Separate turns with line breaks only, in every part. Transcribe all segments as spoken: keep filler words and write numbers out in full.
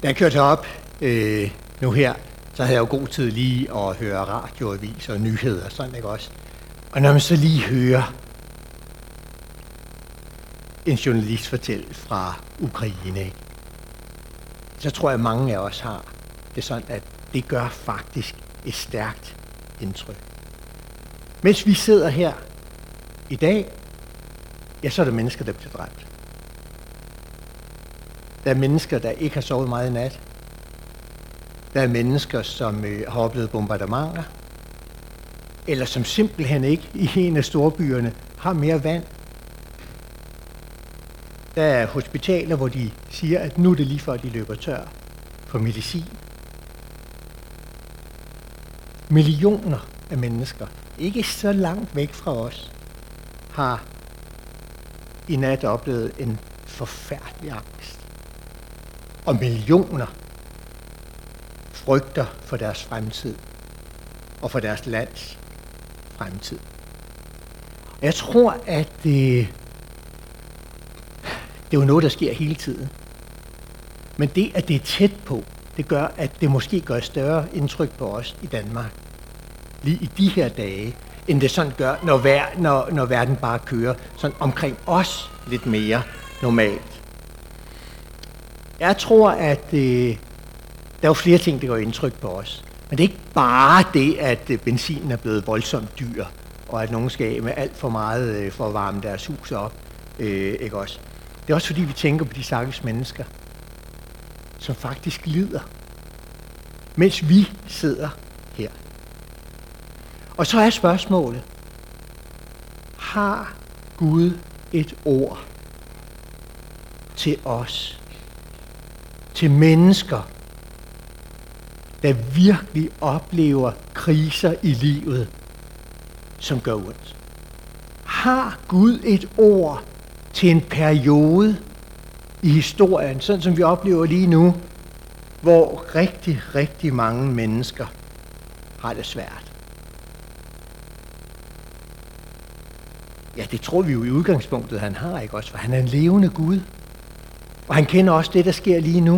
Da jeg kørte op øh, nu her, så havde jeg jo god tid lige at høre radioaviser og nyheder og sådan, ikke også? Og når man så lige hører en journalist fortælle fra Ukraine, ikke? Så tror jeg, at mange af os har det sådan, at det gør faktisk et stærkt indtryk. Mens vi sidder her i dag, ja, så er der mennesker, der bliver dræbt. Der er mennesker, der ikke har sovet meget i nat. Der er mennesker, som øh, har oplevet bombardementer, eller som simpelthen ikke i en af storbyerne har mere vand. Der er hospitaler, hvor de siger, at nu er det lige før, de løber tør for medicin. Millioner af mennesker, ikke så langt væk fra os, har i nat oplevet en forfærdelig angst. Og millioner frygter for deres fremtid og for deres lands fremtid. Jeg tror, at det, det er jo noget, der sker hele tiden. Men det, at det er tæt på, det gør, at det måske gør et større indtryk på os i Danmark lige i de her dage, end det sådan gør, når, vær, når, når verden bare kører sådan omkring os lidt mere normalt. Jeg tror, at øh, der er jo flere ting, der gør indtryk på os. Men det er ikke bare det, at øh, benzinen er blevet voldsomt dyr, og at nogen skal med alt for meget øh, for at varme deres hus op. Øh, ikke også? Det er også fordi, vi tænker på de stakkels mennesker, som faktisk lider, mens vi sidder her. Og så er spørgsmålet, har Gud et ord til os, til mennesker, der virkelig oplever kriser i livet, som gør ondt? Har Gud et ord til en periode i historien, sådan som vi oplever lige nu, hvor rigtig, rigtig mange mennesker har det svært? Ja, det tror vi jo i udgangspunktet, han har, ikke også? For han er en levende Gud. Og han kender også det, der sker lige nu.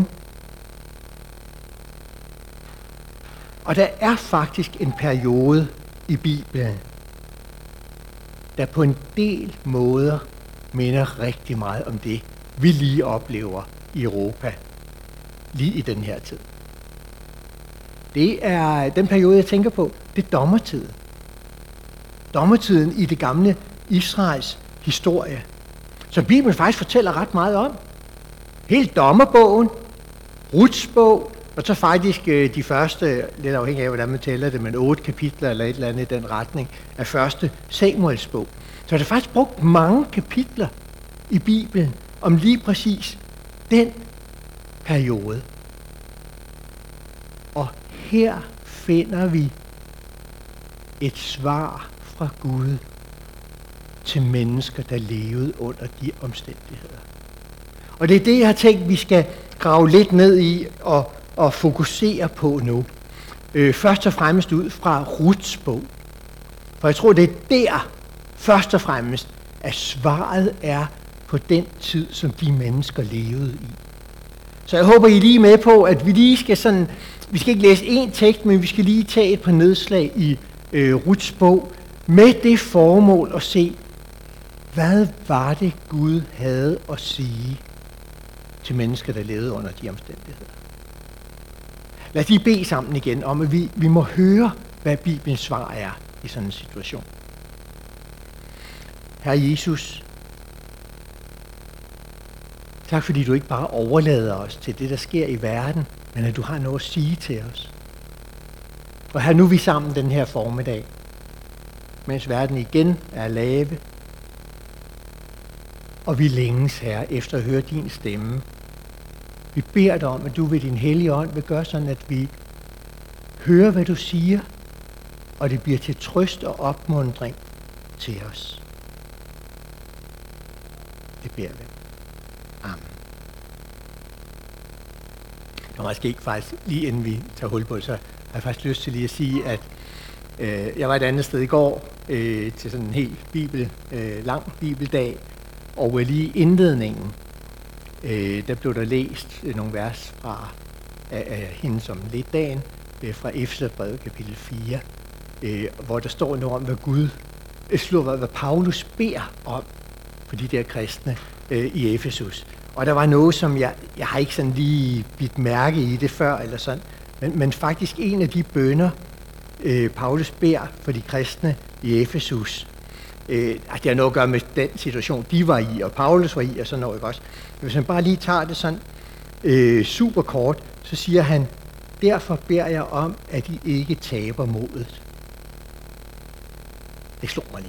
Og der er faktisk en periode i Bibelen, der på en del måder minder rigtig meget om det, vi lige oplever i Europa, lige i den her tid. Det er den periode, jeg tænker på, det er dommertiden. Dommertiden i det gamle Israels historie, som Bibelen faktisk fortæller ret meget om. Hele dommerbogen, Ruths bog, og så faktisk de første, lidt afhængig af hvordan man tæller det, men otte kapitler eller et eller andet i den retning, af første Samuels bog. Så er der faktisk brugt mange kapitler i Bibelen om lige præcis den periode. Og her finder vi et svar fra Gud til mennesker, der levede under de omstændigheder. Og det er det, jeg har tænkt, vi skal grave lidt ned i og, og fokusere på nu. Øh, først og fremmest ud fra Ruths bog. For jeg tror, det er der, først og fremmest, at svaret er på den tid, som de mennesker levede i. Så jeg håber, I er lige med på, at vi lige skal sådan, vi skal ikke læse én tekst, men vi skal lige tage et par nedslag i øh, Ruths bog, med det formål at se, hvad var det, Gud havde at sige til mennesker, der levede under de omstændigheder. Lad os lige bede sammen igen om, at vi, vi må høre, hvad Bibelens svar er i sådan en situation. Herre Jesus, tak fordi du ikke bare overlader os til det, der sker i verden, men at du har noget at sige til os. Og her nu er vi sammen den her formiddag, mens verden igen er lave, og vi længes, Herre, efter at høre din stemme. Vi beder dig om, at du ved din hellige ånd vil gøre sådan, at vi hører, hvad du siger, og det bliver til trøst og opmuntring til os. Det beder vi. Amen. Nå, måske ikke faktisk, lige inden vi tager hul på, så har jeg faktisk lyst til lige at sige, at øh, jeg var et andet sted i går øh, til sådan en helt bibel, øh, lang bibeldag, og lige indledningen, øh, der blev der læst øh, nogle vers fra af, af hende som lidt dagen øh, fra Efeserbrevet kapitel fire, øh, hvor der står noget om, hvad Gud, øh, hvad, hvad Paulus beder om for de der kristne øh, i Efesus. Og der var noget, som jeg, jeg har ikke sådan lige bidt mærke i det før, eller sådan, men, men faktisk en af de bønner, øh, Paulus beder for de kristne i Efesus, øh, det har noget at gøre med den situation, de var i, og Paulus var i, og sådan noget, ikke også? Hvis man bare lige tager det sådan øh, super kort, så siger han, derfor beder jeg om, at I ikke taber modet. Det slår mig lige.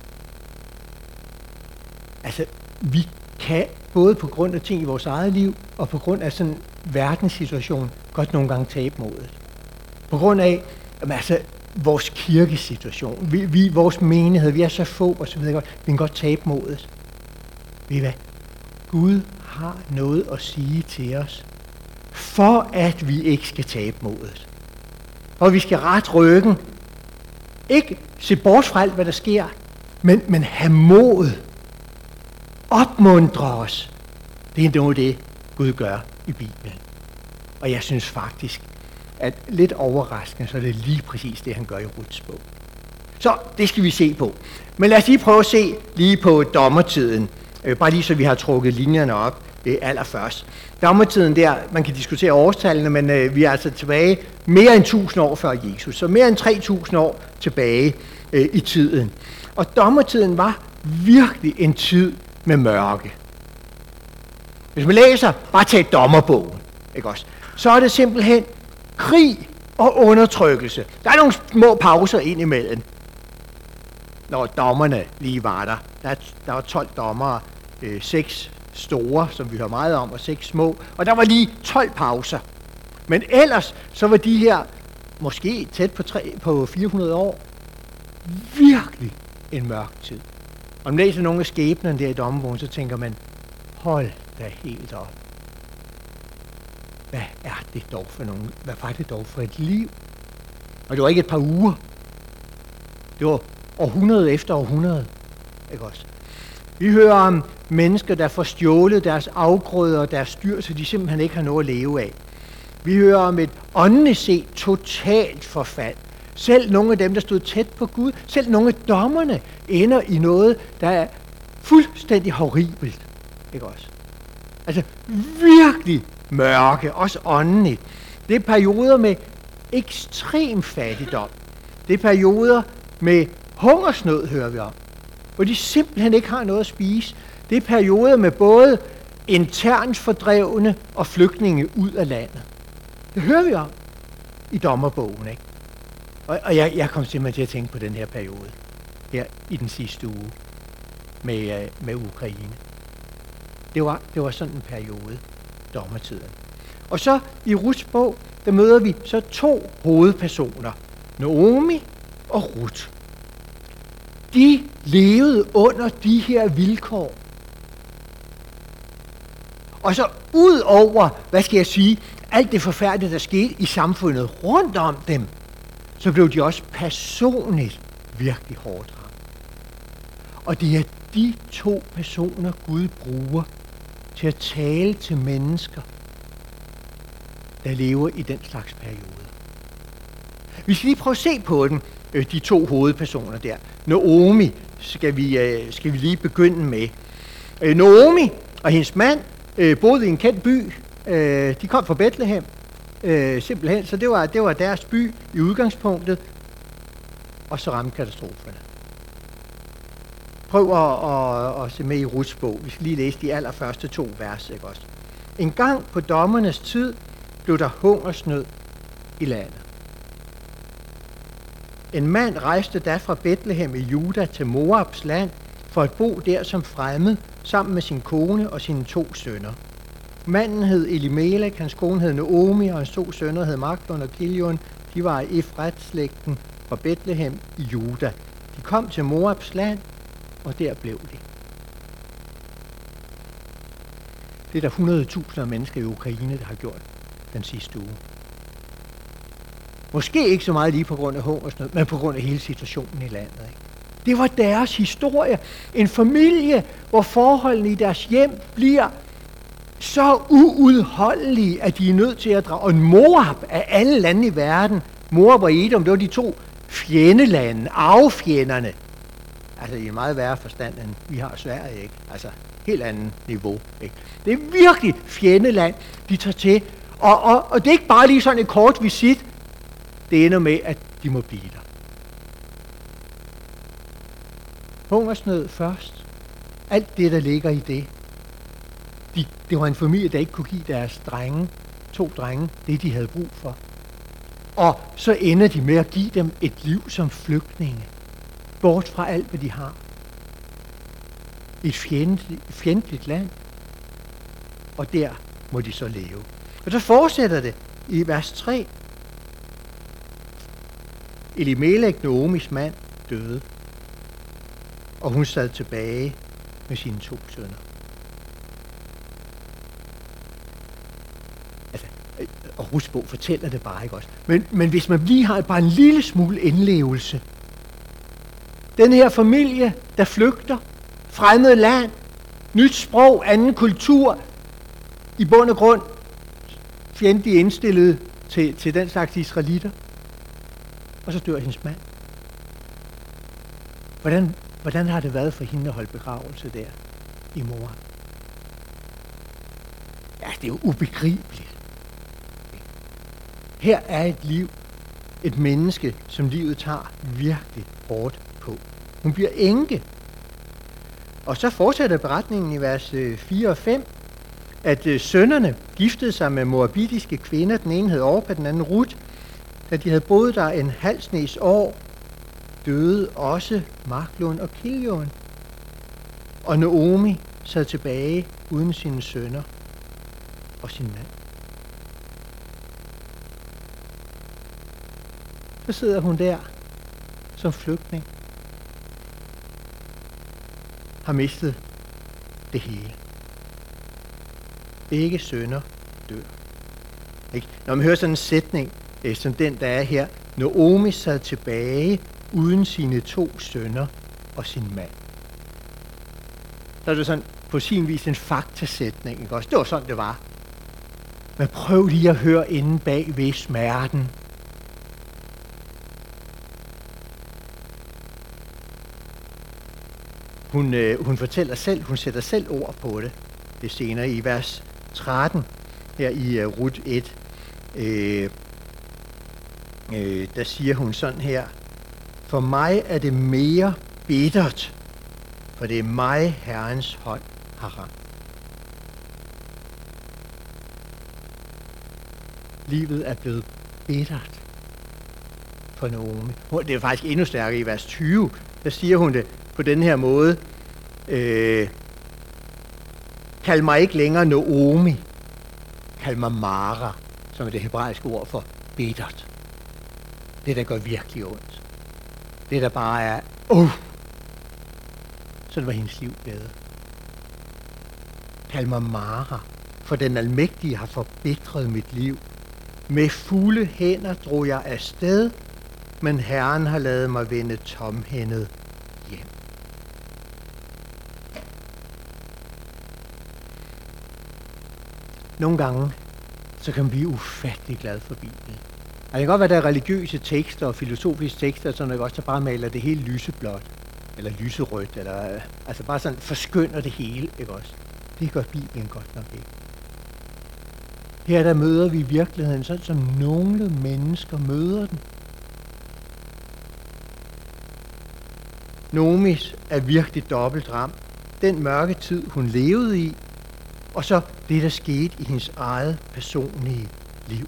Altså, vi kan både på grund af ting i vores eget liv, og på grund af sådan en verdenssituation, godt nogle gange tabe modet. På grund af, jamen, altså, vores kirkesituation, vi, vi, vores menighed, vi er så få og så videre, vi kan godt tabe modet. Ved I hvad? Gud har noget at sige til os, for at vi ikke skal tabe modet. Og vi skal rette ryggen. Ikke se bort fra alt, hvad der sker, men, men have mod. Opmuntre os. Det er noget af det, Gud gør i Bibelen. Og jeg synes faktisk, at lidt overraskende, så er det lige præcis det, han gør i Ruths bog. Så det skal vi se på. Men lad os lige prøve at se lige på dommertiden. Øh, bare lige så vi har trukket linjerne op øh, allerførst. Dommertiden der, man kan diskutere årstallene, men øh, vi er altså tilbage mere end tusind år før Jesus. Så mere end tre tusind år tilbage øh, i tiden. Og dommertiden var virkelig en tid med mørke. Hvis man læser, bare tag dommerbogen, ikke også? Så er det simpelthen krig og undertrykkelse. Der er nogle små pauser ind imellem, når dommerne lige var der. Der, der var tolv dommere, øh, seks store, som vi hører meget om, og seks små. Og der var lige tolv pauser. Men ellers, så var de her, måske tæt på, tre, på fire hundrede år, virkelig en mørk tid. Og når man læser nogle af skæbnerne der i dommerbogen, så tænker man, hold da helt op. Hvad er det dog for nogen? Hvad var det dog for et liv? Og det var ikke et par uger. Det var århundrede efter århundrede. Ikke også? Vi hører om mennesker, der får stjålet deres afgrøder og deres dyr, så de simpelthen ikke har noget at leve af. Vi hører om et åndeligt set totalt forfald. Selv nogle af dem, der stod tæt på Gud, selv nogle af dommerne ender i noget, der er fuldstændig horribelt. Ikke også? Altså virkelig mørke, også åndeligt. Det er perioder med ekstrem fattigdom. Det er perioder med hungersnød, hører vi om, hvor de simpelthen ikke har noget at spise. Det er perioder med både internt fordrevne og flygtninge ud af landet. Det hører vi om i dommerbogen, ikke? Og, og jeg, jeg kom simpelthen til at tænke på den her periode, her i den sidste uge, med, med Ukraine. Det var, det var sådan en periode, dommertiden. Og så i Ruths bog, der møder vi så to hovedpersoner, Naomi og Ruth. De levede under de her vilkår. Og så ud over, hvad skal jeg sige, alt det forfærdelige, der skete i samfundet rundt om dem, så blev de også personligt virkelig hårdt ramt. Og det er de to personer, Gud bruger til at tale til mennesker, der lever i den slags periode. Vi skal lige prøve at se på den, de to hovedpersoner der. Naomi skal vi, skal vi lige begynde med. Naomi og hendes mand boede i en kendt by. De kom fra Bethlehem, simpelthen, så det var, det var deres by i udgangspunktet, og så ramte katastroferne. Prøv at, at, at se med i Ruths bog. Vi skal lige læse de allerførste to vers, ikke også? En gang på dommernes tid blev der hungersnød i landet. En mand rejste da fra Bethlehem i Juda til Moabs land for at bo der som fremmed sammen med sin kone og sine to sønner. Manden hed Elimelech, hans kone hed Naomi, og hans to sønner hed Maglon og Kilion. De var i Efrat-slægten fra Bethlehem i Juda. De kom til Moabs land, og der blev de. Det er der hundrede tusinder af mennesker i Ukraine, der har gjort den sidste uge. Måske ikke så meget lige på grund af hungersnød, men på grund af hele situationen i landet. Ikke? Det var deres historie. En familie, hvor forholdene i deres hjem bliver så uudholdelige, at de er nødt til at drage. Og Moab af alle lande i verden, Moab og Edom, det var de to fjendelande, arvefjenderne. Altså i en meget værre forstand, end vi har Sverige, ikke? Altså helt andet niveau, ikke? Det er virkelig fjendeland, de tager til. Og, og, og det er ikke bare lige sådan et kort visit. Det ender med, at de må blive der. Hungersnød først. Alt det, der ligger i det. De, det var en familie, der ikke kunne give deres drenge, to drenge, det de havde brug for. Og så ender de med at give dem et liv som flygtninge. Bort fra alt, hvad de har. Et fjendtligt, fjendtligt land. Og der må de så leve. Og så fortsætter det i vers tre. Elimelech, Naomis mand, døde. Og hun sad tilbage med sine to sønner. Altså, og Rutsbog fortæller det bare, ikke også? Men, men hvis man lige har bare en lille smule indlevelse. Den her familie, der flygter, fremmed land, nyt sprog, anden kultur, i bund og grund fjendtligt indstillet til, til den slags israelitter. Og så dør hendes mand. Hvordan, hvordan har det været for hende at holde begravelse der i Moab? Ja, det er jo ubegribeligt. Her er et liv, et menneske, som livet tager virkelig hårdt på. Hun bliver enke. Og så fortsætter beretningen i vers fire og fem, at øh, sønnerne giftede sig med moabitiske kvinder. Den ene hed Orpa, den anden Ruth. Da de havde boet der en halv snes år, døde også Mahlon og Kilion. Og Naomi sad tilbage uden sine sønner og sin mand. Så sidder hun der som flygtning. Har mistet det hele. Begge sønner dør. Ikke? Når man hører sådan en sætning, øh, som den, der er her, Naomi sad tilbage uden sine to sønner og sin mand. Så er det sådan på sin vis en faktasætning, ikke også? Det var sådan, det var. Men prøv lige at høre inde bag ved smerten. Hun, øh, hun fortæller selv, hun sætter selv ord på det. Det senere i vers tretten, her i uh, Ruth et, øh, øh, der siger hun sådan her: For mig er det mere bittert, for det er mig, Herrens hånd har ramt. Livet er blevet bittert for Naomi. Det er faktisk endnu stærkere i vers tyve. Der siger hun det på den her måde: øh, Kald mig ikke længere Naomi, kald mig Mara, som er det hebraiske ord for bittert. Det, der gør virkelig ondt. Det, der bare er, uh, sådan var hendes liv blevet. Kald mig Mara, for den almægtige har forbitret mit liv. Med fulde hænder drog jeg afsted, men Herren har ladet mig vende tomhændet hjem. Nogle gange, så kan man blive ufattelig glad for Bibelen. Og det kan godt være, der er religiøse tekster og filosofiske tekster, sådan noget også, der bare maler det hele lyseblåt, eller lyserødt, eller altså bare sådan forskynder det hele, ikke også? Det gør Bibelen godt nok ikke. Her der møder vi virkeligheden, sådan som nogle mennesker møder den. Naomis er virkelig dobbelt ramt. Den mørke tid, hun levede i, og så det, der skete i hendes eget personlige liv.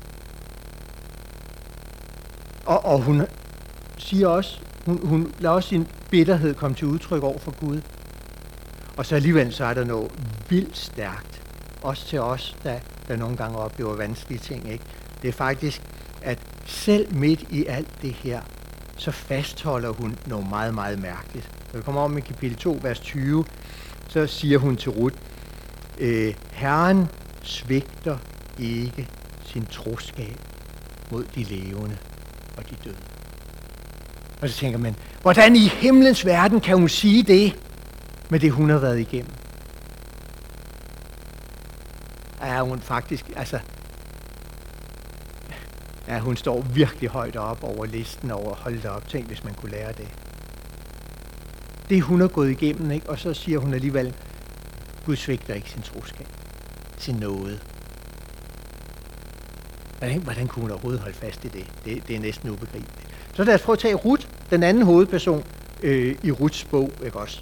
Og, og hun siger også, hun, hun lader også sin bitterhed komme til udtryk over for Gud. Og så alligevel så er der noget vildt stærkt. Også til os, der, der nogle gange oplever vanskelige ting. Ikke? Det er faktisk, at selv midt i alt det her, så fastholder hun noget meget, meget mærkeligt. Når vi kommer om i kapitel to, vers tyve, så siger hun til Ruth: øh, Herren svigter ikke sin troskab mod de levende og de døde. Og så tænker man, hvordan i himlens verden kan hun sige det med det, hun har været igennem? er hun faktisk, altså, ja, hun står virkelig højt op over listen over, hold da op, tænk hvis man kunne lære det. Det hun har gået igennem, ikke? Og så siger hun alligevel, Gud svigter ikke sin troskab, sin nåde. Hvordan, hvordan kunne hun overhovedet holde fast i det? Det, det er næsten ubegribeligt. Så lad os prøve at tage Ruth, den anden hovedperson øh, i Ruths bog, ikke også?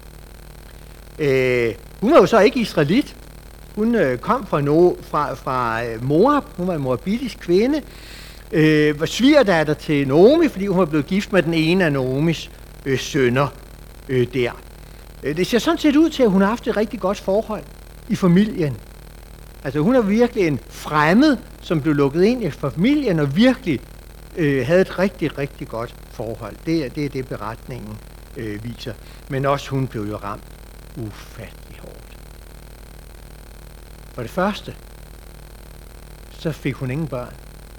Øh, hun var jo så ikke israelit. Hun øh, kom fra, no, fra, fra øh, Moab. Hun var en moabitisk kvinde. Øh, var svigerdatter til Naomi, fordi hun var blevet gift med den ene af Naomis øh, sønner øh, der. Øh, det ser sådan set ud til, at hun har haft et rigtig godt forhold i familien. Altså hun er virkelig en fremmed, som blev lukket ind i familien og virkelig øh, havde et rigtig, rigtig godt forhold. Det er det, er det beretningen øh, viser. Men også hun blev jo ramt ufattelig hårdt. For det første, så fik hun ingen børn.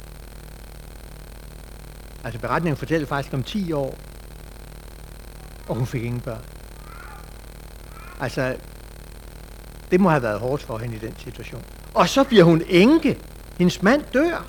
Altså beretningen fortæller faktisk om ti år, og hun fik ingen børn. Altså, det må have været hårdt for hende i den situation. Og så bliver hun enke. Hendes mand dør.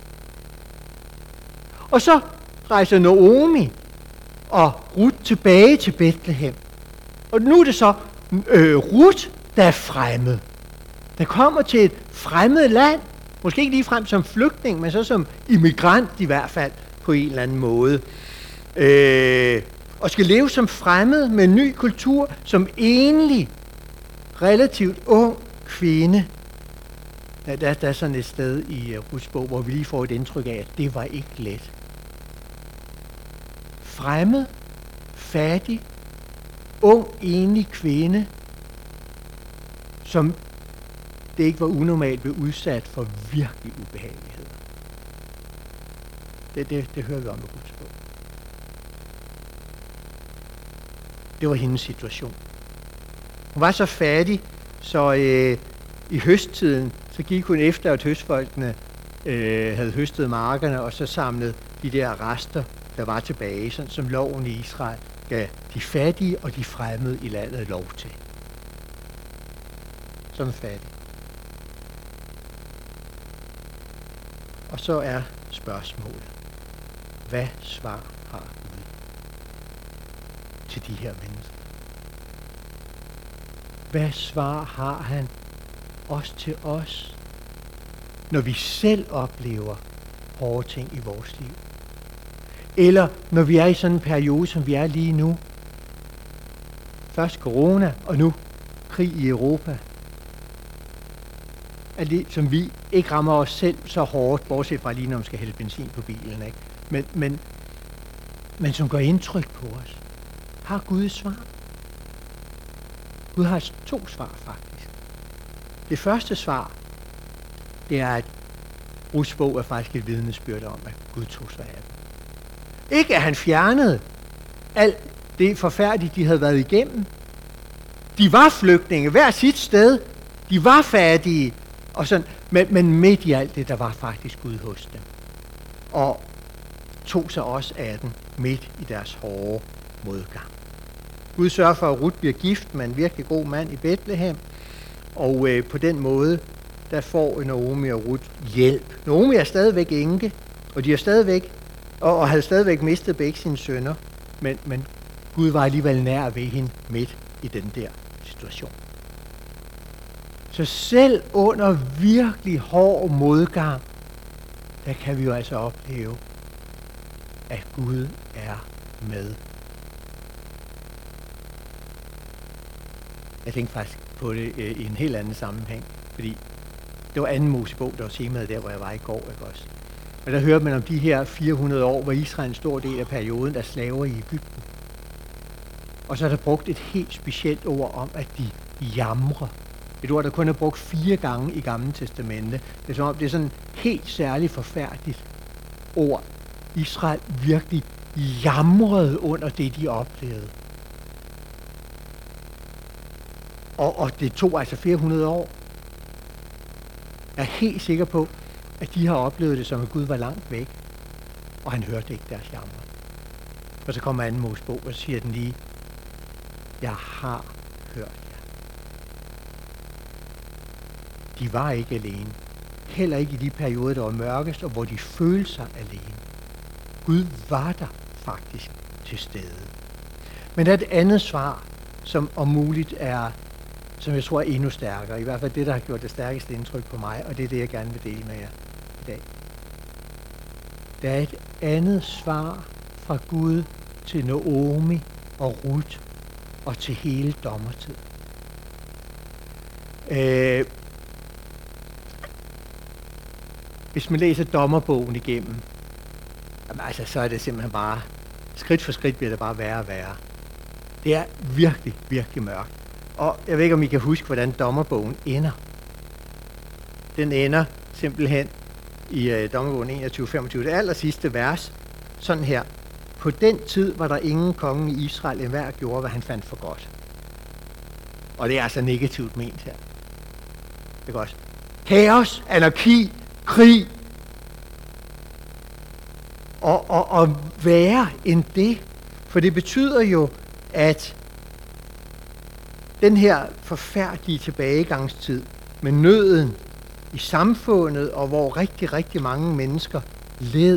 Og så rejser Naomi og Ruth tilbage til Bethlehem. Og nu er det så øh, Ruth, der er fremmed. Der kommer til et fremmed land. Måske ikke ligefrem som flygtning, men så som immigrant i hvert fald på en eller anden måde. Øh, og skal leve som fremmed med en ny kultur, som enlig, relativt ung kvinde. Der, der, der er sådan et sted i uh, Ruths bog, hvor vi lige får et indtryk af, at det var ikke let. Fremmed, fattig, ung, enlig kvinde, som det ikke var unormalt blev udsat for virkelig ubehageligheder. Det, det, det hører vi om i Ruths bog. Det var hendes situation. Hun var så fattig, så øh, i høsttiden, så gik hun efter, at høstfolkene øh, havde høstet markerne, og så samlede de der rester, der var tilbage, sådan som loven i Israel gav de fattige og de fremmede i landet lov til. Som fattig. Og så er spørgsmålet, hvad svar har Gud til de her mennesker? Hvad svar har han også til os, når vi selv oplever hårde ting i vores liv? Eller når vi er i sådan en periode, som vi er lige nu. Først corona, og nu krig i Europa. Er det, som vi ikke rammer os selv så hårdt, bortset fra lige når man skal hælde benzin på bilen, ikke? Men, men, men som gør indtryk på os. Har Gud et svar? Gud har to svar faktisk. Det første svar, det er, at Ruths bog er faktisk et vidnesbyrd om, at Gud tog sig af dem. Ikke at han fjernede alt det forfærdelige, de havde været igennem. De var flygtninge hver sit sted. De var fattige. Og sådan, men, men midt i alt det, der var faktisk Gud hos dem. Og tog sig også af dem midt i deres hårde modgang. Gud sørger for, at Ruth bliver gift med en virkelig god mand i Bethlehem. Og øh, på den måde, der får Naomi og Ruth hjælp. Naomi er stadigvæk enke, og de er stadigvæk, og, og havde stadigvæk mistet begge sine sønner. Men, men Gud var alligevel nær ved hende midt i den der situation. Så selv under virkelig hård modgang, der kan vi jo altså opleve, at Gud er med. Jeg tænkte faktisk på det øh, i en helt anden sammenhæng, fordi det var anden Mosebog, der var temaet der, hvor jeg var i går, ikke også? Og der hørte man om de her fire hundrede år, hvor Israel en stor del af perioden er slaver i Egypten. Og så er der brugt et helt specielt ord om, at de jamrer. Et ord, der kun er brugt fire gange i Gamle Testamente. Det er som om, det er sådan et helt særligt forfærdeligt ord. Israel virkelig jamrede under det, de oplevede. Og, og det tog altså flere hundrede år. Jeg er helt sikker på, at de har oplevet det som, at Gud var langt væk, og han hørte ikke deres jammer. Og så kommer anden Mosebog, og så siger den lige, jeg har hørt jer. de var ikke alene. Heller ikke i de perioder, der var mørkest, og hvor de følte sig alene. Gud var der faktisk til stede. Men der er et andet svar, som om muligt er, som jeg tror er endnu stærkere. I hvert fald det, der har gjort det stærkeste indtryk på mig, og det er det, jeg gerne vil dele med jer i dag. Der er et andet svar fra Gud til Naomi og Ruth og til hele dommertid. Øh, hvis man læser dommerbogen igennem, jamen altså, så er det simpelthen bare, skridt for skridt bliver det bare værre og værre. Det er virkelig, virkelig mørkt. Og jeg ved ikke, om I kan huske, hvordan dommerbogen ender. Den ender simpelthen i uh, dommerbogen enogtyve femogtyve, det aller sidste vers, sådan her. På den tid var der ingen konge i Israel, enhver gjorde, hvad han fandt for godt. Og det er altså negativt ment her. Det er godt. Kaos, anarki, krig. Og, og, og værre end det. For det betyder jo, at den her forfærdelige tilbagegangstid med nøden i samfundet, og hvor rigtig, rigtig mange mennesker led,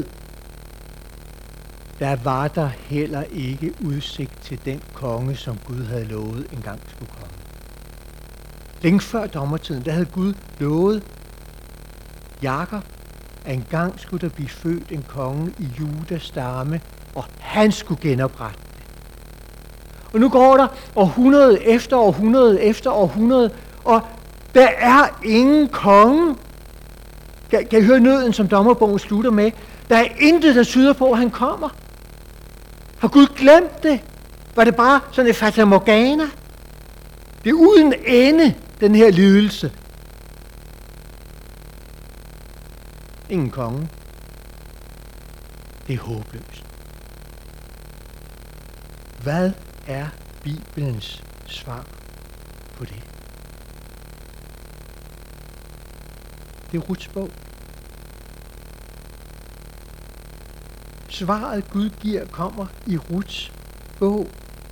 der var der heller ikke udsigt til den konge, som Gud havde lovet engang skulle komme. Længe før dommertiden, der havde Gud lovet Jakob, at engang skulle der blive født en konge i Judas stamme, og han skulle genoprette det. Og nu går der århundrede efter århundrede efter århundrede, og der er ingen konge. Kan, kan I høre nøden, som dommerbogen slutter med? Der er intet, der tyder på, at han kommer. Har Gud glemt det? Var det bare sådan et fatamorgana? Det er uden ende, den her lidelse. Ingen konge. Det er håbløst. Hvad er Bibelens svar på det? Det er Ruths bog. Svaret Gud giver kommer i Ruths bog.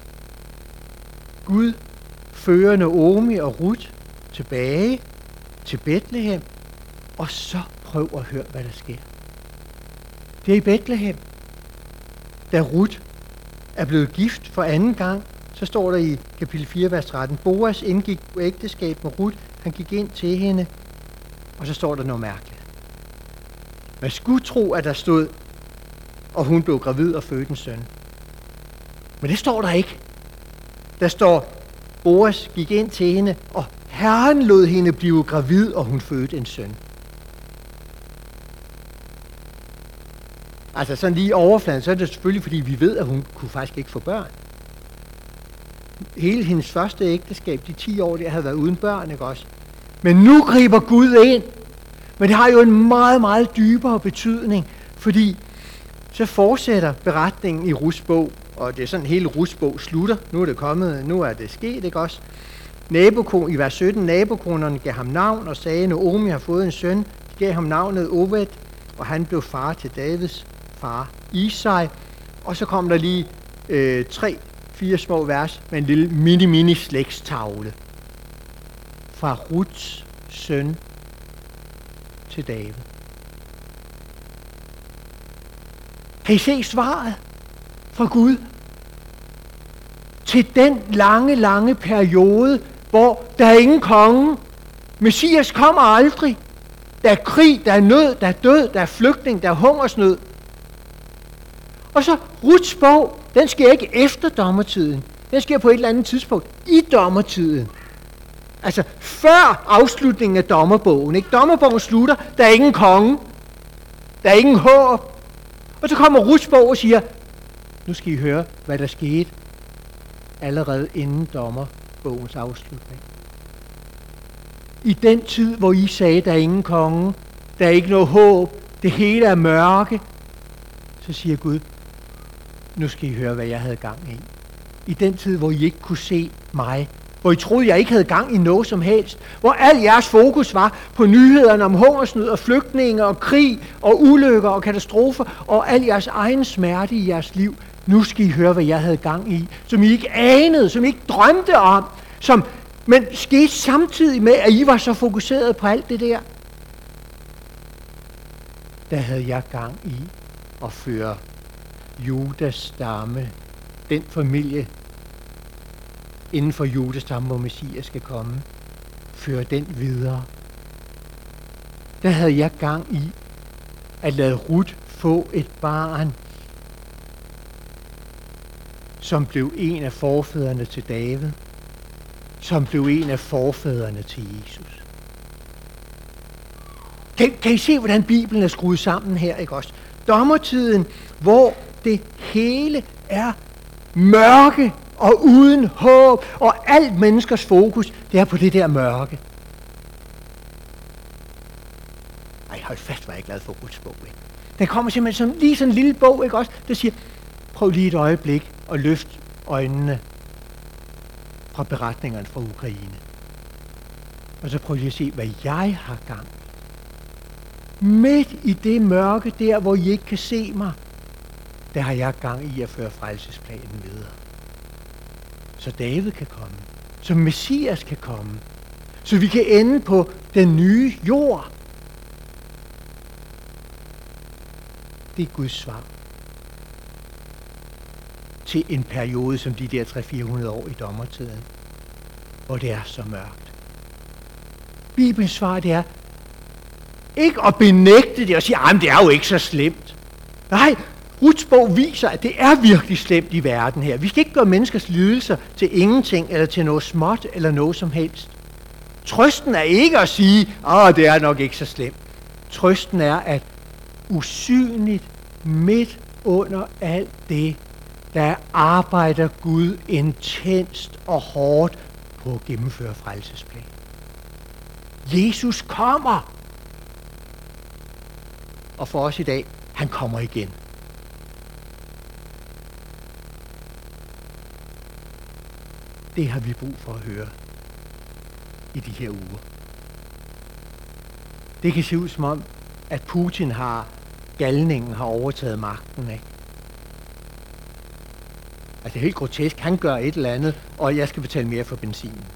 Gud fører Naomi og Ruth tilbage til Betlehem, og så prøv at høre, hvad der sker. Det er i Betlehem, da Ruth er blevet gift for anden gang, så står der i kapitel fire, vers tretten, Boas indgik på ægteskab med Ruth, han gik ind til hende, og så står der noget mærkeligt. Man skulle tro, at der stod, og hun blev gravid og fødte en søn. Men det står der ikke. Der står, Boas gik ind til hende, og Herren lod hende blive gravid, og hun fødte en søn. Altså sådan lige i overfladen, så er det selvfølgelig, fordi vi ved, at hun kunne faktisk ikke få børn. Hele hendes første ægteskab, de ti år, der havde været uden børn, ikke også? Men nu griber Gud ind. Men det har jo en meget, meget dybere betydning, fordi så fortsætter beretningen i Ruths bog, og det er sådan, hele Ruths bog slutter. Nu er det kommet, nu er det sket, ikke også? Nabokon, i vers sytten, nabokonerne gav ham navn og sagde, Naomi har fået en søn. De gav ham navnet Obed, og han blev far til Davids far Isai. Og så kom der lige øh, tre, fire små vers med en lille mini-mini slægtstavle. Fra Ruths søn til David. Kan I se svaret fra Gud? Til den lange, lange periode, hvor der er ingen konge. Messias kommer aldrig. Der er krig, der er nød, der er død, der er flygtning, der er hungersnød. Og så Ruths bog, den sker ikke efter dommertiden. Den sker på et eller andet tidspunkt i dommertiden. Altså før afslutningen af dommerbogen. Ikke? Dommerbogen slutter, der er ingen konge. Der er ingen håb. Og så kommer Ruths bog og siger, nu skal I høre, hvad der skete allerede inden dommerbogens afslutning. I den tid, hvor I sagde, der er ingen konge, der er ikke noget håb, det hele er mørke, så siger Gud, nu skal I høre, hvad jeg havde gang i. I den tid, hvor I ikke kunne se mig, hvor I troede, jeg ikke havde gang i noget som helst, hvor al jeres fokus var på nyhederne om hungersnød og flygtninge og krig og ulykker og katastrofer og al jeres egen smerte i jeres liv. Nu skal I høre, hvad jeg havde gang i, som I ikke anede, som I ikke drømte om, som Men skete samtidig med, at I var så fokuseret på alt det der, der havde jeg gang i at føre Judas stamme, den familie inden for Judas stamme, hvor Messias skal komme, føre den videre. Der havde jeg gang i at lade Ruth få et barn, som blev en af forfædrene til David, som blev en af forfædrene til Jesus. Kan, kan I se, hvordan Bibelen er skruet sammen her, ikke også? Dommertiden, hvor det hele er mørke og uden håb, og alt menneskers fokus, det er på det der mørke. Ej, hold fast, var jeg glad for Ruths bog, ikke? Den kommer simpelthen som, lige sådan en lille bog, ikke også? Der siger, prøv lige et øjeblik og løft øjnene fra beretningerne fra Ukraine. Og så prøv lige at se, hvad jeg har gang. Midt i det mørke der, hvor I ikke kan se mig, der har jeg gang i at føre frelsesplanen videre. Så David kan komme. Så Messias kan komme. Så vi kan ende på den nye jord. Det er Guds svar til en periode som de der tre til fire hundrede år i dommertiden, hvor det er så mørkt. Bibelens svar, det er ikke at benægte det og sige, at det er jo ikke så slemt. Nej, Ruths bog viser, at det er virkelig slemt i verden her. Vi skal ikke gøre menneskers lidelser til ingenting, eller til noget småt, eller noget som helst. Trøsten er ikke at sige, at det er nok ikke så slemt. Trøsten er, at usynligt midt under alt det, der arbejder Gud intenst og hårdt på at gennemføre frelsesplanen. Jesus kommer. Og for os i dag, han kommer igen. Det har vi brug for at høre i de her uger. Det kan se ud som om, at Putin har, galningen har overtaget magten, ikke? Altså det er helt grotesk. Han gør et eller andet, og jeg skal betale mere for benzinen.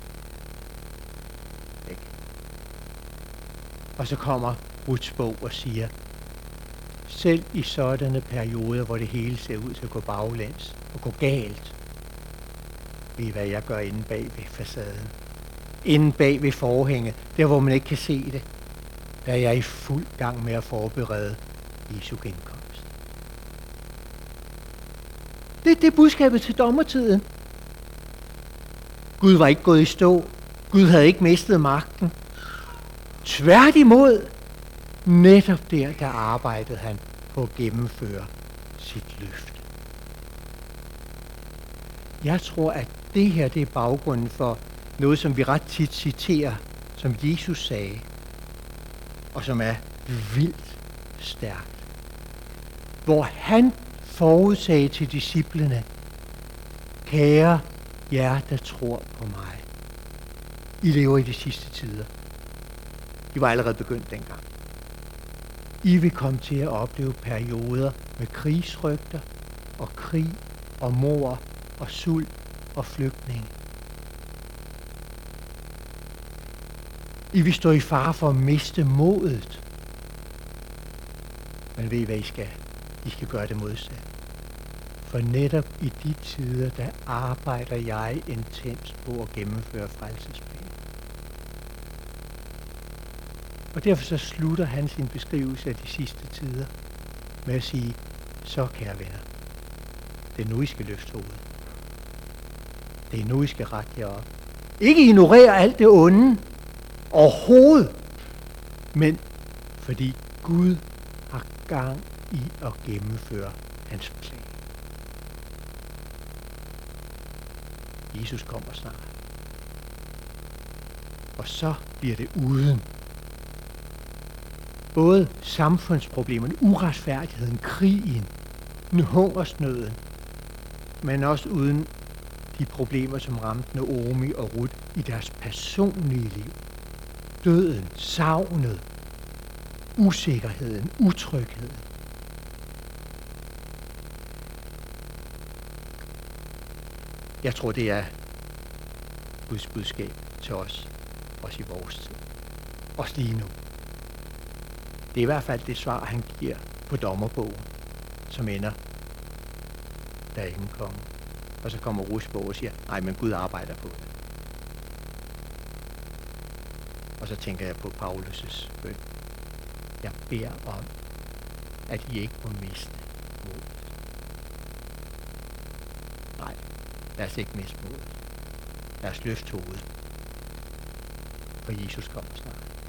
Ikke? Og så kommer Ruths bog og siger, selv i sådanne perioder, hvor det hele ser ud til at gå baglæns og gå galt, ved I, hvad jeg gør inde bag ved facaden. Inde bag ved forhænget, der hvor man ikke kan se det, der er jeg i fuld gang med at forberede Jesu genkomst. Det, det er budskabet til dommertiden. Gud var ikke gået i stå. Gud havde ikke mistet magten. Tværtimod, netop der, der arbejdede han på at gennemføre sit løfte. Jeg tror, at det her, det er baggrunden for noget, som vi ret tit citerer, som Jesus sagde, og som er vildt stærkt. Hvor han forudsagde til disciplene, kære jer, der tror på mig. I lever i de sidste tider. De var allerede begyndt dengang. I vil komme til at opleve perioder med krigsrygter og krig og mord og sult og flygtninge. I vil stå i fare for at miste modet. Men ved I, hvad I skal? I skal gøre det modsat. For netop i de tider, der arbejder jeg intenst på at gennemføre frelsesplanen. Og derfor så slutter han sin beskrivelse af de sidste tider med at sige, så kære venner, det er nu, I skal løfte hovedet. Det er nu, I skal rette jer op. Ikke ignorere alt det onde overhovedet, men fordi Gud har gang i at gennemføre hans plan. Jesus kommer snart. Og så bliver det uden både samfundsproblemerne, uretfærdigheden, krigen, hungersnøden, men også uden de problemer, som ramte Naomi og Ruth i deres personlige liv. Døden, savnet, usikkerheden, utrygheden. Jeg tror, det er Guds budskab til os, også i vores tid. Også lige nu. Det er i hvert fald det svar, han giver på dommerbogen, som ender, der er ingen konge. Og så kommer Ruths bog og siger, nej, men Gud arbejder på det. Og så tænker jeg på Paulus' bøn. Jeg beder om, at I ikke må miste modet. Nej, lad os ikke miste modet. Lad os løfte hovedet, for Jesus kommer snart.